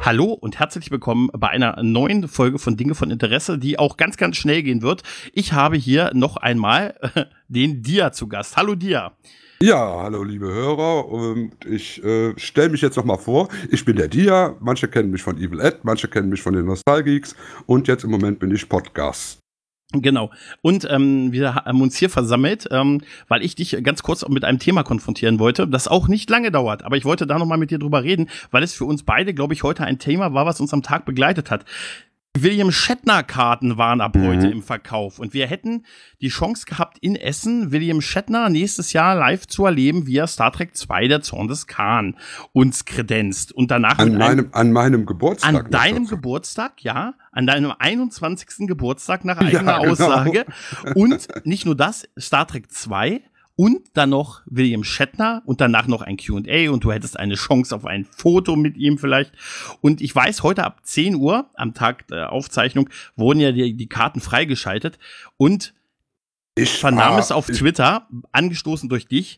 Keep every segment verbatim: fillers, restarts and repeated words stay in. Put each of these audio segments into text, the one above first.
Hallo und herzlich willkommen bei einer neuen Folge von Dinge von Interesse, die auch ganz, ganz schnell gehen wird. Ich habe hier noch einmal äh, den Dia zu Gast. Hallo Dia. Ja, hallo liebe Hörer. Und ich äh, stelle mich jetzt nochmal vor. Ich bin der Dia. Manche kennen mich von Evil Ed, manche kennen mich von den Nostalgeeks. Und jetzt im Moment bin ich Podcast. Genau. Und ähm, wir haben uns hier versammelt, ähm, weil ich dich ganz kurz mit einem Thema konfrontieren wollte, das auch nicht lange dauert. Aber ich wollte da nochmal mit dir drüber reden, weil es für uns beide, glaube ich, heute ein Thema war, was uns am Tag begleitet hat. William Shatner-Karten waren ab mhm. heute im Verkauf. Und wir hätten die Chance gehabt, in Essen William Shatner nächstes Jahr live zu erleben, wie er Star Trek zwei, der Zorn des Khan, uns kredenzt. Und danach an, meinem, an meinem Geburtstag. An deinem Geburtstag, ja. An deinem einundzwanzigsten Geburtstag nach eigener ja, genau. Aussage. Und nicht nur das, Star Trek zwei. Und dann noch William Shatner und danach noch ein Q und A und du hättest eine Chance auf ein Foto mit ihm vielleicht. Und ich weiß, heute ab zehn Uhr am Tag der Aufzeichnung wurden ja die, die Karten freigeschaltet und ich vernahm war, es auf ich, Twitter, angestoßen durch dich,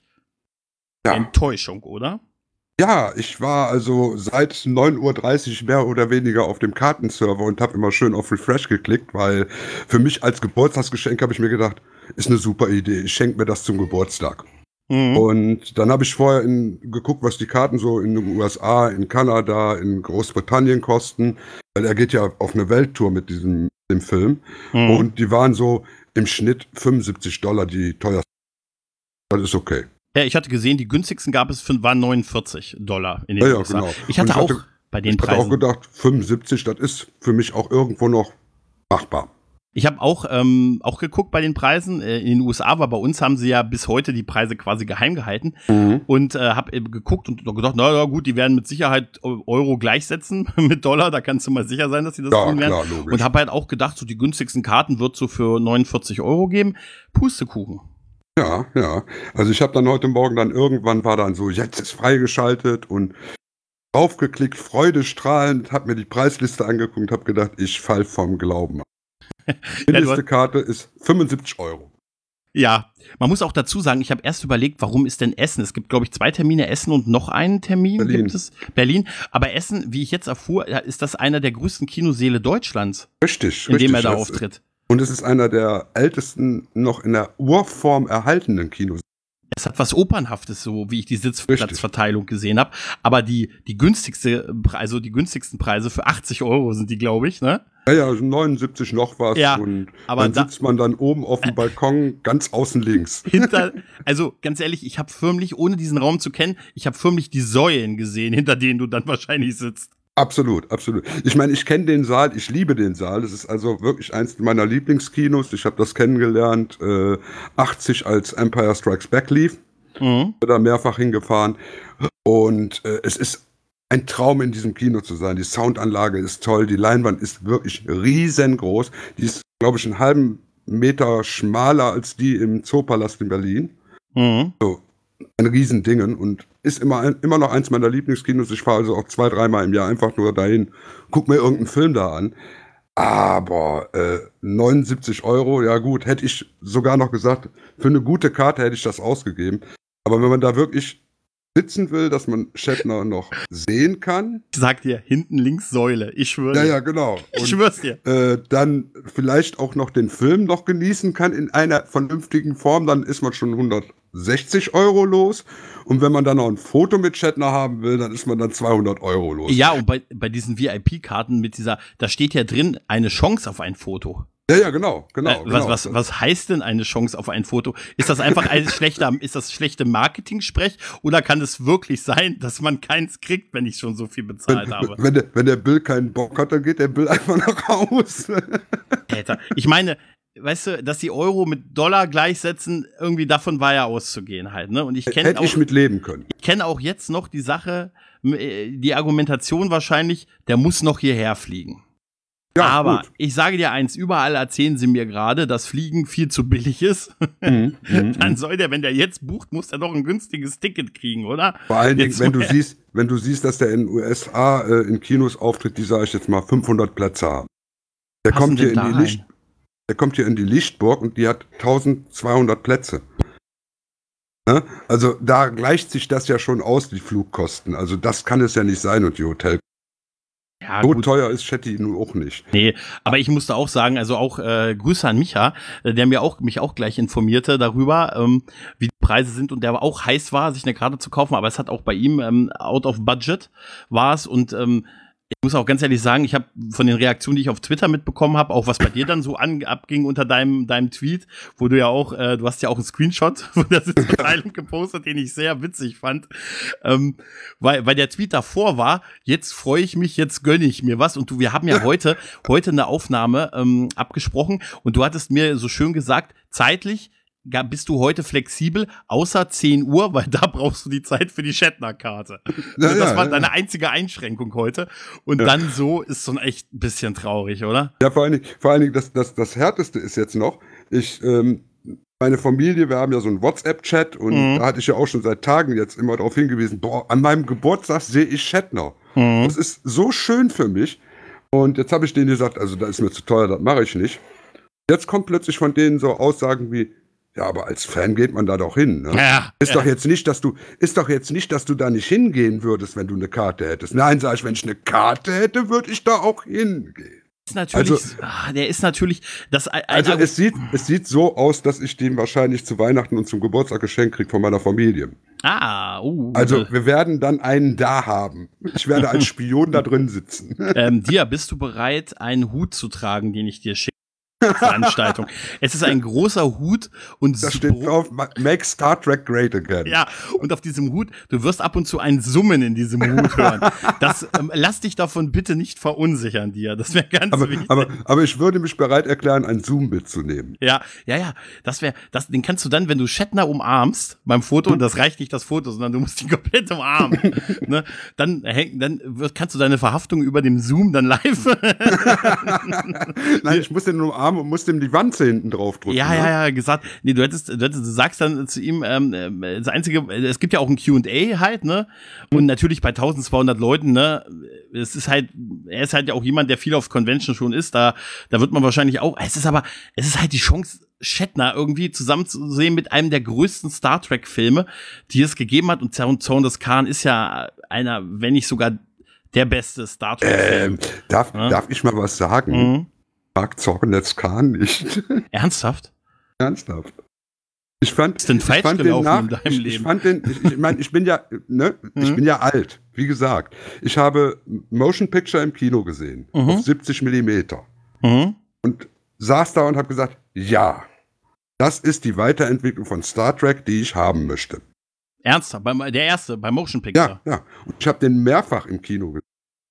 ja. Enttäuschung, oder? Ja, ich war also seit neun Uhr dreißig mehr oder weniger auf dem Kartenserver und habe immer schön auf Refresh geklickt, weil für mich als Geburtstagsgeschenk habe ich mir gedacht, ist eine super Idee, ich schenke mir das zum Geburtstag. Mhm. Und dann habe ich vorher in, geguckt, was die Karten so in den U S A, in Kanada, in Großbritannien kosten, weil er geht ja auf eine Welttour mit diesem dem Film. Mhm. Und die waren so im Schnitt fünfundsiebzig Dollar, die teuersten. Das ist okay. Ja, ich hatte gesehen, die günstigsten gab es, für, waren neunundvierzig Dollar in den ja, U S A. Ja, genau. Ich hatte, ich hatte auch bei den ich Preisen. Ich hatte auch gedacht, fünfundsiebzig, das ist für mich auch irgendwo noch machbar. Ich habe auch ähm, auch geguckt bei den Preisen äh, in den U S A, aber bei uns haben sie ja bis heute die Preise quasi geheim gehalten mhm. und äh, habe geguckt und gedacht, na ja gut, die werden mit Sicherheit Euro gleichsetzen mit Dollar, da kannst du mal sicher sein, dass sie das ja, tun werden. Klar, logisch. Und habe halt auch gedacht, so die günstigsten Karten wird so für neunundvierzig Euro geben. Pustekuchen. Ja, ja. Also ich habe dann heute Morgen dann irgendwann war dann so, jetzt ist freigeschaltet und draufgeklickt, freudestrahlend, habe mir die Preisliste angeguckt und habe gedacht, ich fall vom Glauben ab. Die mindeste ja, Karte ist fünfundsiebzig Euro. Ja, man muss auch dazu sagen, ich habe erst überlegt, warum ist denn Essen? Es gibt, glaube ich, zwei Termine, Essen und noch einen Termin. Berlin. Gibt es Berlin. Aber Essen, wie ich jetzt erfuhr, ist das einer der größten Kinosäle Deutschlands. Richtig, in richtig. dem er da auftritt. Und es ist einer der ältesten, noch in der Urform erhaltenen Kinos. Es hat was Opernhaftes, so wie ich die Sitzplatzverteilung gesehen habe. Aber die, die günstigste, also die günstigsten Preise für achtzig Euro sind die, glaube ich, ne? Ja, ja, neunundsiebzig noch was. Ja, und aber dann da, sitzt man dann oben auf dem Balkon, ganz außen links. Hinter, also ganz ehrlich, ich habe förmlich, ohne diesen Raum zu kennen, ich habe förmlich die Säulen gesehen, hinter denen du dann wahrscheinlich sitzt. Absolut, absolut. Ich meine, ich kenne den Saal, ich liebe den Saal. Das ist also wirklich eins meiner Lieblingskinos. Ich habe das kennengelernt, äh, achtzig, als Empire Strikes Back lief. Mhm. Bin da mehrfach hingefahren. Und äh, es ist ein Traum, in diesem Kino zu sein. Die Soundanlage ist toll, die Leinwand ist wirklich riesengroß. Die ist, glaube ich, einen halben Meter schmaler als die im Zoopalast in Berlin. Mhm. So, ein Riesendingen und ist immer, immer noch eins meiner Lieblingskinos. Ich fahre also auch zwei, dreimal im Jahr einfach nur dahin, guck mir irgendeinen Film da an. Aber äh, neunundsiebzig Euro, ja gut, hätte ich sogar noch gesagt, für eine gute Karte hätte ich das ausgegeben. Aber wenn man da wirklich sitzen will, dass man Shatner noch sehen kann. Ich sag dir, hinten links Säule, ich schwöre. Ja, ja, genau. Und, ich schwör's dir. Äh, dann vielleicht auch noch den Film noch genießen kann in einer vernünftigen Form, dann ist man schon hundertsechzig Euro los. Und wenn man dann noch ein Foto mit Shatner haben will, dann ist man dann zweihundert Euro los. Ja, und bei, bei diesen V I P-Karten mit dieser, da steht ja drin, eine Chance auf ein Foto. Ja, ja, genau, genau. Äh, was, genau. was, was heißt denn eine Chance auf ein Foto? Ist das einfach ein schlechter, ist das schlechte Marketing-Sprech oder kann es wirklich sein, dass man keins kriegt, wenn ich schon so viel bezahlt wenn, habe? Wenn der, wenn der Bill keinen Bock hat, dann geht der Bill einfach nach Hause. Alter, ich meine, weißt du, dass die Euro mit Dollar gleichsetzen, irgendwie davon war ja auszugehen halt, ne? Und ich kenne Hätte auch, ich mit leben können. Ich kenne auch jetzt noch die Sache, die Argumentation wahrscheinlich, der muss noch hierher fliegen. Ja, aber gut. Ich sage dir eins, überall erzählen sie mir gerade, dass Fliegen viel zu billig ist. Mhm, Dann soll der, wenn der jetzt bucht, muss er doch ein günstiges Ticket kriegen, oder? Vor allen Dingen, wenn du siehst, wenn du siehst, dass der in den U S A äh, in Kinos auftritt, die, sage ich jetzt mal, fünfhundert Plätze haben. Der kommt hier in die Licht, der kommt hier in die Lichtburg und die hat tausendzweihundert Plätze. Ne? Also da gleicht sich das ja schon aus, die Flugkosten. Also das kann es ja nicht sein und die Hotel. Ja, so gut. teuer ist Shetty nun auch nicht. Nee, aber ich musste auch sagen, also auch äh, Grüße an Micha, äh, der mir auch mich auch gleich informierte darüber, ähm, wie die Preise sind und der auch heiß war, sich eine Karte zu kaufen, aber es hat auch bei ihm ähm, out of budget war es und ähm, ich muss auch ganz ehrlich sagen, ich habe von den Reaktionen, die ich auf Twitter mitbekommen habe, auch was bei dir dann so an, abging unter deinem deinem Tweet, wo du ja auch, äh, du hast ja auch einen Screenshot von der Sitzverteilung gepostet, den ich sehr witzig fand, ähm, weil weil der Tweet davor war, jetzt freue ich mich, jetzt gönne ich mir was und du, wir haben ja heute heute eine Aufnahme ähm, abgesprochen und du hattest mir so schön gesagt, zeitlich bist du heute flexibel, außer zehn Uhr, weil da brauchst du die Zeit für die Shatner-Karte. Ja, also das ja, war ja. deine einzige Einschränkung heute. Und Ja. dann so ist so echt ein bisschen traurig, oder? Ja, vor allen Dingen, vor allen Dingen das, das, das Härteste ist jetzt noch, ich, ähm, meine Familie, wir haben ja so einen WhatsApp-Chat und Mhm. da hatte ich ja auch schon seit Tagen jetzt immer darauf hingewiesen, boah, an meinem Geburtstag sehe ich Shatner. Mhm. Das ist so schön für mich. Und jetzt habe ich denen gesagt, also das ist mir zu teuer, das mache ich nicht. Jetzt kommt plötzlich von denen so Aussagen wie, ja, aber als Fan geht man da doch hin. Ne? Ja, ist ja. doch jetzt nicht, dass du, ist doch jetzt nicht, dass du da nicht hingehen würdest, wenn du eine Karte hättest. Nein, sag ich, wenn ich eine Karte hätte, würde ich da auch hingehen. Ist natürlich, Also- ah, der ist natürlich, das, ein, Also ein, es sieht, es sieht so aus, dass ich den wahrscheinlich zu Weihnachten und zum Geburtstag geschenkt kriege von meiner Familie. ah, uh, Also äh, wir werden dann einen da haben. Ich werde als Spion da drin sitzen. ähm, Dia, bist du bereit, einen Hut zu tragen, den ich dir schicke? Veranstaltung. Es ist ein großer Hut und Da so- steht drauf, make Star Trek great again. Ja, und auf diesem Hut, du wirst ab und zu ein Summen in diesem Hut hören. Das, ähm, lass dich davon bitte nicht verunsichern, dir. Das wäre ganz Aber, wichtig. aber, aber ich würde mich bereit erklären, ein Zoom-Bild zu nehmen. ja, ja, ja. Das wäre, das, den kannst du dann, wenn du Shatner umarmst beim Foto, und das reicht nicht das Foto, sondern du musst ihn komplett umarmen. ne? Dann häng, dann wird, kannst du deine Verhaftung über dem Zoom dann live. Nein, ich muss den umarmen und muss dem die Wanze hinten drauf drücken. Ja, ne? ja, ja, gesagt. Nee, du hättest, du hättest, du sagst dann zu ihm, ähm, ähm, das einzige, es gibt ja auch ein Q und A halt, ne? Und natürlich bei zwölfhundert Leuten, ne? Es ist halt, er ist halt ja auch jemand, der viel auf Convention schon ist, da, da wird man wahrscheinlich auch, es ist aber, es ist halt die Chance, Shatner irgendwie zusammenzusehen mit einem der größten Star Trek Filme, die es gegeben hat, und Zorn des Khan ist ja einer, wenn nicht sogar der beste Star Trek Film. Ähm, darf, Ja. darf ich mal was sagen? Mhm. Ich mag Zorn des Khan nicht. Ernsthaft? Ernsthaft. Ich fand, Was ist denn ich falsch fand den gelaufen nach, in deinem ich, Leben? Ich fand den, ich, ich meine, ich bin ja, ne, ich Mhm. bin ja alt, wie gesagt. Ich habe Motion Picture im Kino gesehen, Mhm. auf siebzig Millimeter. Mhm. Und saß da und habe gesagt, ja, das ist die Weiterentwicklung von Star Trek, die ich haben möchte. Ernsthaft? Beim, der erste, bei Motion Picture. Ja, ja. Und ich habe den mehrfach im Kino gesehen.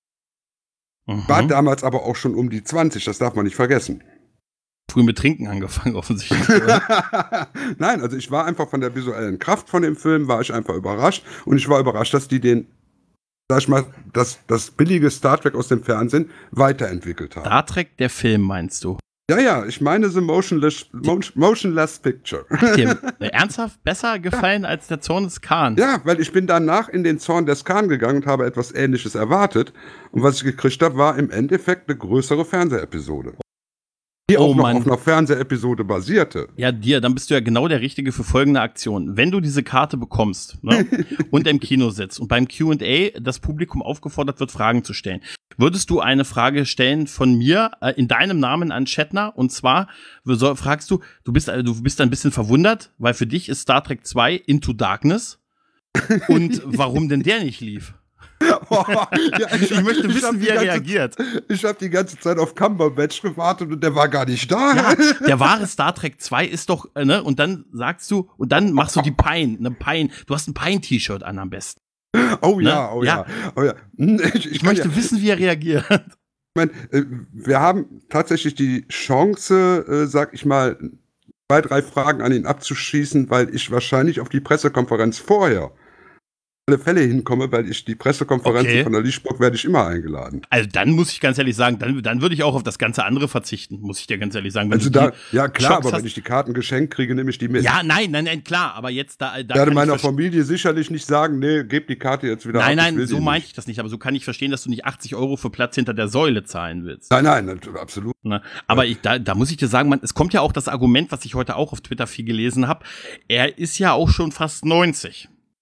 Mhm. War damals aber auch schon um die zwanzig, das darf man nicht vergessen. Früh mit Trinken angefangen, offensichtlich. Oder? Nein, also ich war einfach von der visuellen Kraft von dem Film, war ich einfach überrascht. Und ich war überrascht, dass die den, sag ich mal, das, das billige Star Trek aus dem Fernsehen weiterentwickelt haben. Star Trek, der Film, meinst du? Ja, ja, ich meine The Motionless, Mo- Motionless Picture. Hat dir äh, ernsthaft besser gefallen als der Zorn des Khan? Ja, weil ich bin danach in den Zorn des Khan gegangen und habe etwas Ähnliches erwartet. Und was ich gekriegt habe, war im Endeffekt eine größere Fernsehepisode. Die Oh auch noch Mann. auf einer Fernsehepisode basierte. Ja, dir, dann bist du ja genau der Richtige für folgende Aktion. Wenn du diese Karte bekommst, ne, und im Kino sitzt und beim Q und A das Publikum aufgefordert wird, Fragen zu stellen, würdest du eine Frage stellen von mir äh, in deinem Namen an Shatner? Und zwar so, fragst du, du bist, äh, du bist ein bisschen verwundert, weil für dich ist Star Trek zwei Into Darkness. Und warum denn der nicht lief? Oh, ja, Ich möchte hab wissen, die wie er ganze- reagiert. Ich habe die ganze Zeit auf Cumberbatch gewartet und der war gar nicht da. Ja, der wahre Star Trek zwei ist doch, äh, ne, und dann sagst du, und dann machst du die Pine, ne Pine, du hast ein Pine-T-Shirt an am besten. Oh Ne? ja, oh Ja. ja. Oh ja. Hm, Ich, Ich möchte ja, wissen, wie er reagiert. ich mein, äh, wir haben tatsächlich die Chance, äh, sag ich mal, zwei, drei Fragen an ihn abzuschießen, weil ich wahrscheinlich auf die Pressekonferenz vorher alle Fälle hinkomme, weil ich die Pressekonferenzen Okay. von der Lichtburg werde ich immer eingeladen. Also dann muss ich ganz ehrlich sagen, dann, dann würde ich auch auf das ganze andere verzichten, muss ich dir ganz ehrlich sagen. Wenn Also du da, die ja klar, Chance aber hast- wenn ich die Karten geschenkt kriege, nehme ich die mit. Ja, nein, nein, nein, klar, aber jetzt da, da ich werde kann ich meiner verstehen- Familie sicherlich nicht sagen, nee, gebt die Karte jetzt wieder Nein, ab. ich nein, will so sie meinte nicht. ich das nicht, aber so kann ich verstehen, dass du nicht achtzig Euro für Platz hinter der Säule zahlen willst. Nein, nein, nat- absolut. Ne? Aber ich, da, da muss ich dir sagen, man, es kommt ja auch das Argument, was ich heute auch auf Twitter viel gelesen habe. Er ist ja auch schon fast neunzig.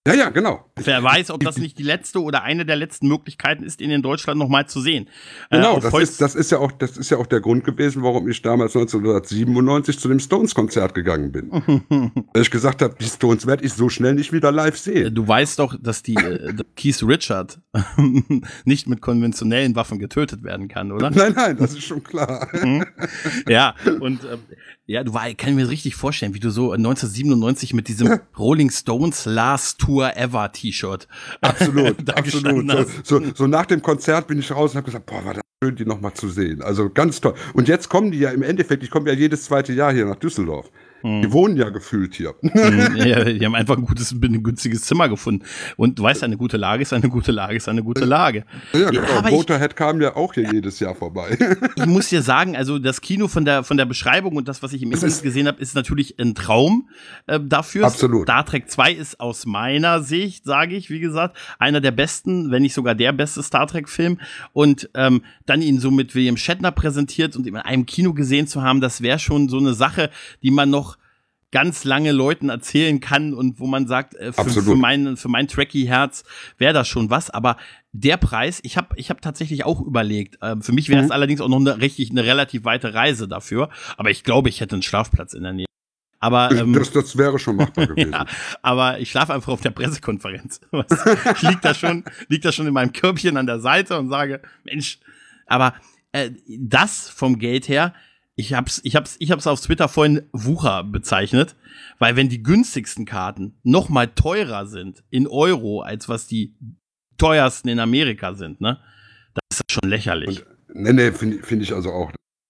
Ja, ja, genau. Wer weiß, ob das nicht die letzte oder eine der letzten Möglichkeiten ist, ihn in Deutschland nochmal zu sehen. Genau, äh, das, ist, das, ist ja auch, das ist ja auch der Grund gewesen, warum ich damals neunzehnhundertsiebenundneunzig zu dem Stones-Konzert gegangen bin. Weil ich gesagt habe, die Stones werde ich so schnell nicht wieder live sehen. Du weißt doch, dass die äh, Keith Richard nicht mit konventionellen Waffen getötet werden kann, oder? Nein, nein, das ist schon klar. Ja, und äh, ja, du war, kann ich mir richtig vorstellen, wie du so neunzehnhundertsiebenundneunzig mit diesem Rolling Stones Last Tour Ever T-Shirt absolut, absolut. So, so, so nach dem Konzert bin ich raus und habe gesagt, boah, war das schön, die nochmal zu sehen. Also ganz toll. Und jetzt kommen die ja im Endeffekt, ich komme ja jedes zweite Jahr hier nach Düsseldorf. Hm. Die wohnen ja gefühlt hier. Hm, ja, die haben einfach ein gutes, ein günstiges Zimmer gefunden. Und du weißt, eine gute Lage ist eine gute Lage, ist eine gute Lage. Ja, genau. Ja, Motorhead kam ja auch hier ja. jedes Jahr vorbei. Ich muss dir sagen, also das Kino von der, von der Beschreibung und das, was ich im Internet ist, gesehen habe, ist natürlich ein Traum äh, dafür. Absolut. Star Trek zwei ist aus meiner Sicht, sage ich, wie gesagt, einer der besten, wenn nicht sogar der beste Star Trek-Film. Und ähm, dann ihn so mit William Shatner präsentiert und in einem Kino gesehen zu haben, das wäre schon so eine Sache, die man noch ganz lange Leuten erzählen kann und wo man sagt, äh, für, für mein, für mein Trekkie-Herz wäre das schon was. Aber der Preis, ich habe ich hab tatsächlich auch überlegt, äh, für mich wäre es mhm. allerdings auch noch eine, richtig, eine relativ weite Reise dafür. Aber ich glaube, ich hätte einen Schlafplatz in der Nähe. Aber, ähm, das, das wäre schon machbar gewesen. Ja, aber ich schlafe einfach auf der Pressekonferenz. Ich lieg da schon, lieg da schon in meinem Körbchen an der Seite und sage, Mensch, aber äh, das vom Geld her, Ich hab's, ich hab's, ich hab's auf Twitter vorhin Wucher bezeichnet, weil wenn die günstigsten Karten noch mal teurer sind in Euro, als was die teuersten in Amerika sind, ne, das ist schon lächerlich. Und, nee, nee, finde find ich also auch.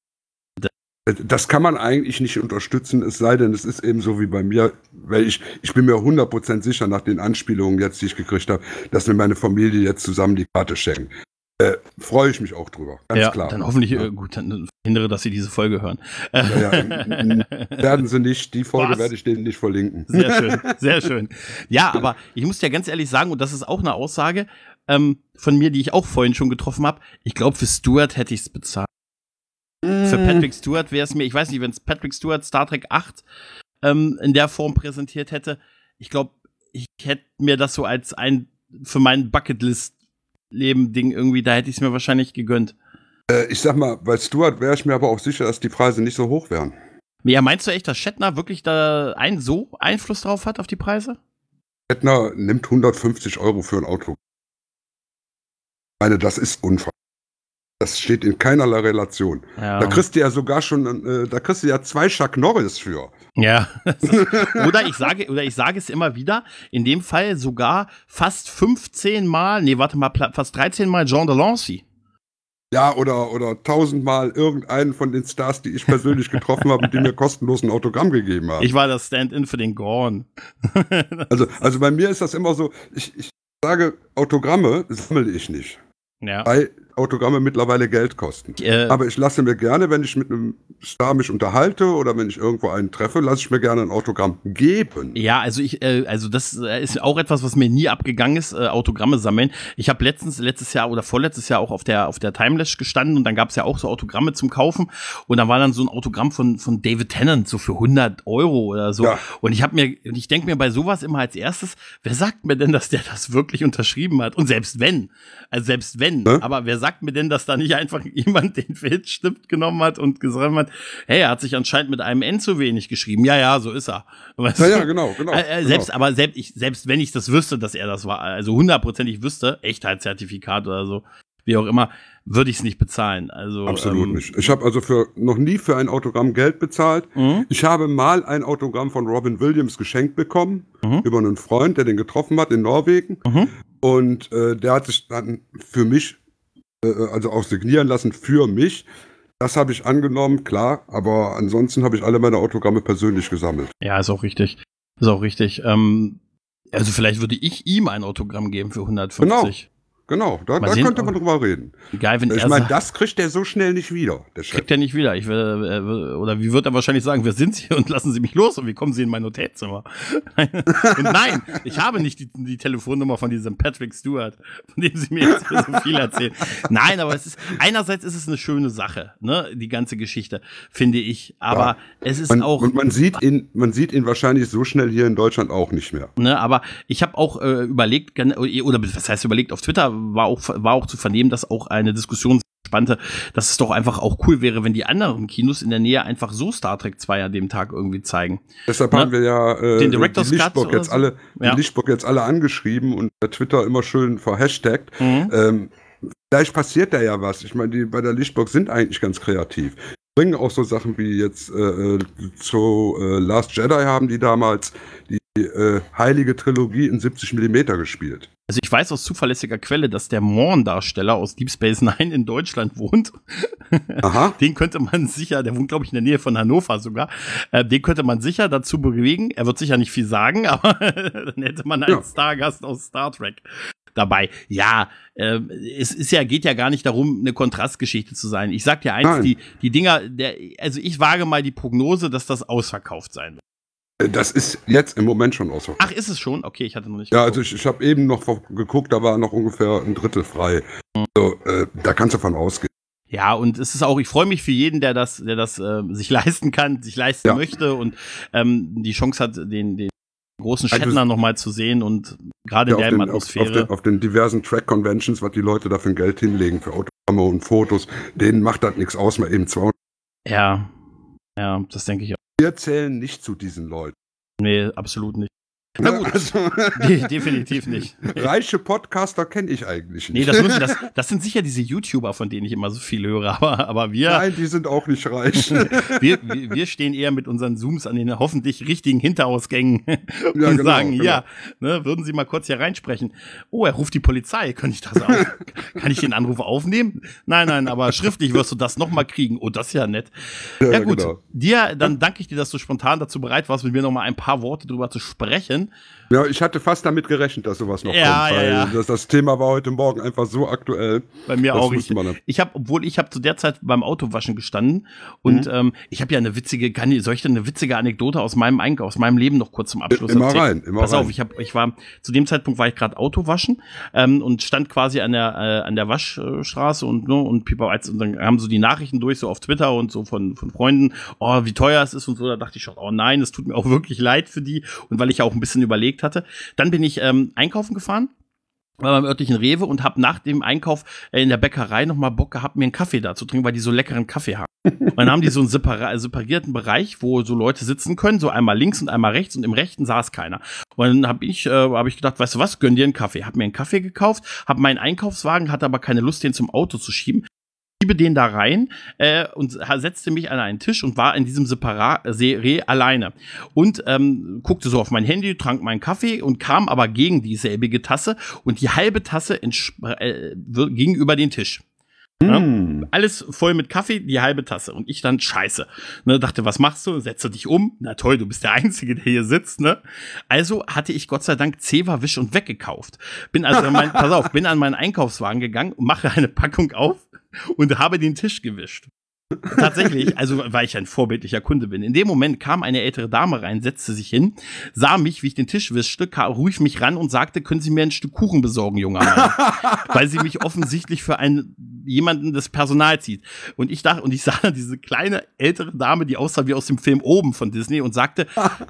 Das kann man eigentlich nicht unterstützen, es sei denn, es ist eben so wie bei mir, weil ich, ich bin mir hundert Prozent sicher nach den Anspielungen jetzt, die ich gekriegt habe, dass mir meine Familie jetzt zusammen die Karte schenken. Äh, freue ich mich auch drüber, ganz ja, klar. Dann hoffentlich, ja. äh, gut, dann verhindere, dass sie diese Folge hören. Ja, ja, werden sie nicht, die Folge Was? werde ich denen nicht verlinken. Sehr schön, sehr schön. Ja, aber ich muss dir ganz ehrlich sagen, und das ist auch eine Aussage ähm, von mir, die ich auch vorhin schon getroffen habe, ich glaube, für Stewart hätte ich es bezahlt. Mm. Für Patrick Stewart wäre es mir, ich weiß nicht, wenn es Patrick Stewart Star Trek acht ähm, in der Form präsentiert hätte, ich glaube, ich hätte mir das so als ein, für meinen Bucketlist Leben-Ding irgendwie, da hätte ich es mir wahrscheinlich gegönnt. Äh, ich sag mal, bei Stewart wäre ich mir aber auch sicher, dass die Preise nicht so hoch wären. Ja, meinst du echt, dass Shatner wirklich da ein, so Einfluss drauf hat auf die Preise? Shatner nimmt hundertfünfzig Euro für ein Auto. Ich meine, das ist unfassbar. Das steht in keinerlei Relation. Ja. Da kriegst du ja sogar schon, äh, da kriegst du ja zwei Chuck Norris für. Ja. oder ich sage, oder ich sage es immer wieder, in dem Fall sogar fast fünfzehn Mal, nee, warte mal, fast dreizehn Mal Jean Delancey. Ja, oder, oder tausendmal irgendeinen von den Stars, die ich persönlich getroffen habe und die mir kostenlos ein Autogramm gegeben haben. Ich war das Stand-in für den Gorn. also, also bei mir ist das immer so, ich, ich sage, Autogramme sammle ich nicht. Ja. Weil Autogramme mittlerweile Geld kosten. Äh, Aber ich lasse mir gerne, wenn ich mit einem Star mich unterhalte oder wenn ich irgendwo einen treffe, lasse ich mir gerne ein Autogramm geben. Ja, also ich, äh, also das ist auch etwas, was mir nie abgegangen ist, äh, Autogramme sammeln. Ich habe letztens, letztes Jahr oder vorletztes Jahr auch auf der auf der Timelash gestanden und dann gab es ja auch so Autogramme zum Kaufen und da war dann so ein Autogramm von von David Tennant so für hundert Euro oder so. Ja. Und ich habe mir, und ich denke mir bei sowas immer als erstes, wer sagt mir denn, dass der das wirklich unterschrieben hat? Und selbst wenn, also selbst wenn, ne? Aber wer sagt mir denn, dass da nicht einfach jemand den Filzstift genommen hat und gesagt hat, hey, er hat sich anscheinend mit einem N zu wenig geschrieben. Ja, ja, so ist er. Weißt ja, ja, genau, genau. Äh, selbst, genau. Aber selbst, ich, selbst wenn ich das wüsste, dass er das war, also hundertprozentig wüsste, Echtheitszertifikat oder so, wie auch immer, würde ich es nicht bezahlen. Also, absolut ähm, nicht. Ich habe also für noch nie für ein Autogramm Geld bezahlt. Mhm. Ich habe mal ein Autogramm von Robin Williams geschenkt bekommen, mhm. über einen Freund, der den getroffen hat in Norwegen. Mhm. Und äh, der hat sich dann für mich, äh, also auch signieren lassen für mich. Das habe ich angenommen, klar, aber ansonsten habe ich alle meine Autogramme persönlich gesammelt. Ja, ist auch richtig. Ist auch richtig. Ähm, also vielleicht würde ich ihm ein Autogramm geben für hundertfünfzig. Genau, da, da sehen, könnte man drüber reden. Geil, wenn ich meine, das kriegt der so schnell nicht wieder. Der kriegt er nicht wieder. Ich will, äh, oder wie wird er wahrscheinlich sagen, wer sind Sie und lassen Sie mich los und wie kommen Sie in mein Hotelzimmer? Und nein, ich habe nicht die, die Telefonnummer von diesem Patrick Stewart, von dem Sie mir jetzt so viel erzählen. Nein, aber es ist, einerseits ist es eine schöne Sache, ne, die ganze Geschichte, finde ich. Aber ja, es ist man, auch. Und man sieht ihn, man sieht ihn wahrscheinlich so schnell hier in Deutschland auch nicht mehr. Ne, aber ich habe auch äh, überlegt, oder was heißt überlegt, auf Twitter war auch, war auch zu vernehmen, dass auch eine Diskussion spannte, dass es doch einfach auch cool wäre, wenn die anderen Kinos in der Nähe einfach so Star Trek zwei an dem Tag irgendwie zeigen. Deshalb ne? haben wir ja äh, den Director's die Lichtburg jetzt so. alle, ja. die Lichtburg jetzt alle angeschrieben und bei Twitter immer schön verhashtagt. Mhm. Ähm, vielleicht passiert da ja was. Ich meine, die bei der Lichtburg sind eigentlich ganz kreativ. Bringen auch so Sachen wie jetzt äh, zu äh, Last Jedi haben die damals die äh, heilige Trilogie in siebzig Millimeter gespielt. Also ich weiß aus zuverlässiger Quelle, dass der Morn-Darsteller aus Deep Space Nine in Deutschland wohnt. Aha. Den könnte man sicher, der wohnt glaube ich in der Nähe von Hannover sogar, äh, den könnte man sicher dazu bewegen. Er wird sicher nicht viel sagen, aber dann hätte man einen ja. Stargast aus Star Trek dabei. Ja, äh, es ist ja, geht ja gar nicht darum, eine Kontrastgeschichte zu sein. Ich sag dir eins, Nein. die, die Dinger, der, also ich wage mal die Prognose, dass das ausverkauft sein wird. Das ist jetzt im Moment schon ausverkauft. Ach, ist es schon? Okay, ich hatte noch nicht Ja, geguckt. also ich, ich habe eben noch geguckt, da war noch ungefähr ein Drittel frei. Mhm. So, äh, da kannst du von ausgehen. Ja, und es ist auch, ich freue mich für jeden, der das, der das äh, sich leisten kann, sich leisten ja. möchte und ähm, die Chance hat, den, den großen Shatner nochmal zu sehen und gerade ja, in der Atmosphäre. Auf, auf, den, auf den diversen Track-Conventions, was die Leute dafür ein Geld hinlegen für Autogramme und Fotos, denen macht das nichts aus, mal eben zweihundert. Ja, ja, das denke ich auch. Wir zählen nicht zu diesen Leuten. Nee, absolut nicht. Na gut, also, De- definitiv nicht. Reiche Podcaster kenne ich eigentlich nicht. Nee, das, müssen, das, das sind sicher diese YouTuber, von denen ich immer so viel höre, aber, aber wir... Nein, die sind auch nicht reich. wir, wir, wir stehen eher mit unseren Zooms an den hoffentlich richtigen Hinterausgängen und ja, genau, sagen, genau. ja, ne, würden Sie mal kurz hier reinsprechen. Oh, er ruft die Polizei, kann ich das auch? Kann ich den Anruf aufnehmen? Nein, nein, aber schriftlich wirst du das nochmal kriegen. Oh, das ist ja nett. Ja, ja gut, genau. Dir, dann danke ich dir, dass du spontan dazu bereit warst, mit mir noch mal ein paar Worte drüber zu sprechen. Ja, ich hatte fast damit gerechnet, dass sowas noch ja, kommt, weil ja, ja. Das, das Thema war heute Morgen einfach so aktuell. Bei mir auch. Ich, ich habe, obwohl ich habe zu der Zeit beim Autowaschen gestanden und mhm. ähm, ich habe ja eine witzige, kann ich, soll ich denn eine witzige Anekdote aus meinem Einkauf, aus meinem Leben noch kurz zum Abschluss immer erzählen? Rein, immer Pass rein. auf, ich habe, ich war zu dem Zeitpunkt war ich gerade Autowaschen ähm, und stand quasi an der äh, an der Waschstraße und ne, und Pipa und dann haben so die Nachrichten durch so auf Twitter und so von von Freunden, oh wie teuer es ist und so. Da dachte ich schon, oh nein, es tut mir auch wirklich leid für die und weil ich ja auch ein bisschen überlegt hatte. Dann bin ich ähm, einkaufen gefahren, war beim örtlichen Rewe und habe nach dem Einkauf äh, in der Bäckerei nochmal Bock gehabt, mir einen Kaffee da zu trinken, weil die so leckeren Kaffee haben. Und dann haben die so einen separa- separierten Bereich, wo so Leute sitzen können, so einmal links und einmal rechts und im rechten saß keiner. Und dann habe ich, äh, hab ich gedacht, weißt du was, gönn dir einen Kaffee. Hab mir einen Kaffee gekauft, hab meinen Einkaufswagen, hatte aber keine Lust, den zum Auto zu schieben. Schiebe den da rein äh, und setzte mich an einen Tisch und war in diesem Separé alleine und ähm, guckte so auf mein Handy, trank meinen Kaffee und kam aber gegen dieselbige Tasse und die halbe Tasse entspr- äh, ging über den Tisch. Ja, mm. Alles voll mit Kaffee, die halbe Tasse. Und ich dann, scheiße. Ne, dachte, was machst du? Setze dich um. Na toll, du bist der Einzige, der hier sitzt. Ne? Also hatte ich Gott sei Dank Zewa, Wisch und weggekauft. Bin also an mein, pass auf, bin an meinen Einkaufswagen gegangen, mache eine Packung auf und habe den Tisch gewischt. Tatsächlich, also weil ich ein vorbildlicher Kunde bin. In dem Moment kam eine ältere Dame rein, setzte sich hin, sah mich, wie ich den Tisch wischte, kam, rief mich ran und sagte, können Sie mir ein Stück Kuchen besorgen, junger Mann? Weil sie mich offensichtlich für einen jemanden des Personals sieht. Und ich dachte, und ich sah diese kleine ältere Dame, die aussah wie aus dem Film Oben von Disney und sagte,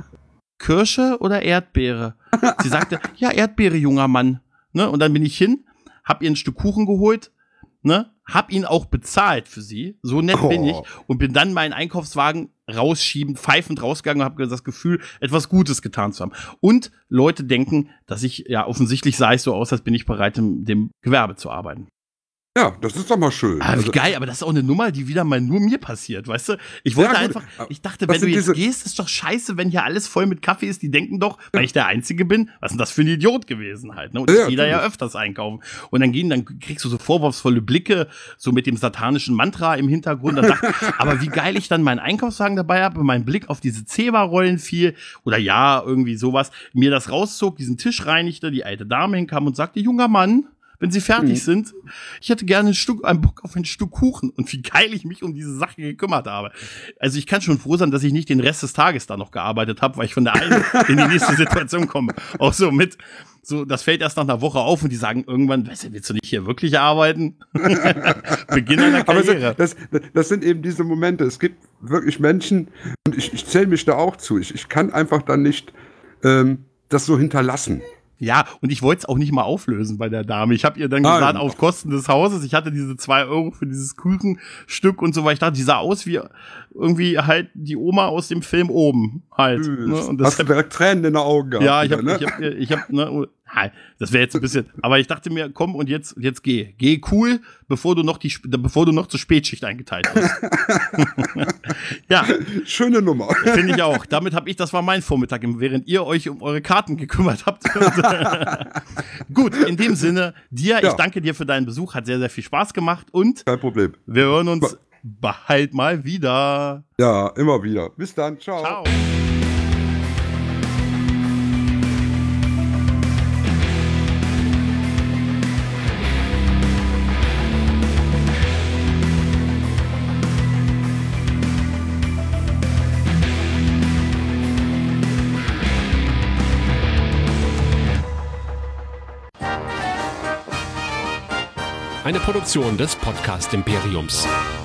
Kirsche oder Erdbeere? Sie sagte, ja, Erdbeere, junger Mann. Ne? Und dann bin ich hin, hab ihr ein Stück Kuchen geholt, ne? Hab ihn auch bezahlt für sie, so nett oh. bin ich, und bin dann meinen Einkaufswagen rausschiebend, pfeifend rausgegangen und habe das Gefühl, etwas Gutes getan zu haben. Und Leute denken, dass ich, ja, offensichtlich sah ich so aus, als bin ich bereit, im dem Gewerbe zu arbeiten. Ja, das ist doch mal schön. Ah, wie also, geil, aber das ist auch eine Nummer, die wieder mal nur mir passiert, weißt du? Ich wollte einfach, ich dachte, wenn du jetzt gehst, ist doch scheiße, wenn hier alles voll mit Kaffee ist, die denken doch, weil ich der Einzige bin, was ist denn das für ein Idiot gewesen halt, ne? Und ja, ich gehe da ja öfters einkaufen. Und dann gehen, dann kriegst du so vorwurfsvolle Blicke, so mit dem satanischen Mantra im Hintergrund. Dann dachte, aber wie geil ich dann meinen Einkaufswagen dabei habe, mein Blick auf diese Zewa-Rollen fiel, oder ja, irgendwie sowas, mir das rauszog, diesen Tisch reinigte, die alte Dame hinkam und sagte, junger Mann, wenn sie fertig Mhm. sind. Ich hätte gerne ein Stück, einen Bock auf ein Stück Kuchen und wie geil ich mich um diese Sache gekümmert habe. Also ich kann schon froh sein, dass ich nicht den Rest des Tages da noch gearbeitet habe, weil ich von der einen in die nächste Situation komme. Auch so mit, so, das fällt erst nach einer Woche auf und die sagen irgendwann, weißt du, willst du nicht hier wirklich arbeiten? Beginn einer Karriere. Aber das, das, das sind eben diese Momente. Es gibt wirklich Menschen, und ich, ich zähle mich da auch zu. Ich, ich kann einfach dann nicht ähm, das so hinterlassen. Ja, und ich wollte es auch nicht mal auflösen bei der Dame. Ich habe ihr dann Nein. gesagt, auf Kosten des Hauses, ich hatte diese zwei Euro für dieses Kuchenstück und so, weil ich dachte, die sah aus wie irgendwie halt die Oma aus dem Film oben halt. Ne? Und Hast du direkt Tränen in den Augen gehabt? ja, ich habe, ne? ich habe, ich habe, ne, das wäre jetzt ein bisschen, aber ich dachte mir, komm und jetzt, jetzt geh, geh cool, bevor du noch die, bevor du noch zur Spätschicht eingeteilt wirst. Ja, Schöne Nummer. finde ich auch. Damit habe ich, das war mein Vormittag, während ihr euch um eure Karten gekümmert habt. Gut, in dem Sinne, dir, Ja. ich danke dir für deinen Besuch, hat sehr, sehr viel Spaß gemacht und Kein Problem. wir hören uns bald mal wieder. Ja, immer wieder. Bis dann. Ciao. Ciao. Eine Produktion des Podcast Imperiums.